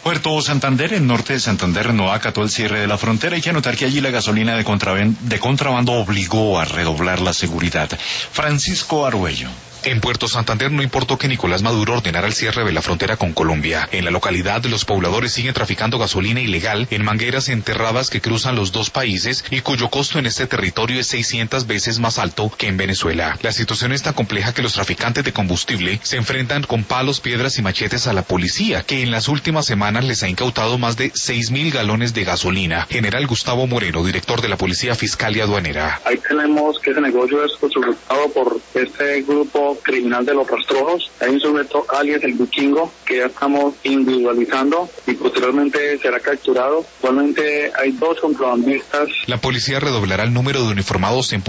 Puerto Santander, el norte de Santander, no acató el cierre de la frontera. Hay que anotar que allí la gasolina de contrabando obligó a redoblar la seguridad. Francisco Arguello. En Puerto Santander no importó que Nicolás Maduro ordenara el cierre de la frontera con Colombia. En la localidad, los pobladores siguen traficando gasolina ilegal en mangueras enterradas que cruzan los dos países y cuyo costo en este territorio es 600 veces más alto que en Venezuela. La situación es tan compleja que los traficantes de combustible se enfrentan con palos, piedras y machetes a la policía, que en las últimas semanas les ha incautado más de 6.000 galones de gasolina. General Gustavo Moreno, director de la Policía Fiscal y Aduanera. Ahí tenemos que ese negocio es resultado por este grupo criminal de los rastrojos. Hay un sujeto alias el Vikingo que ya estamos individualizando y posteriormente será capturado. Actualmente hay 2 contrabandistas. La policía redoblará el número de uniformados en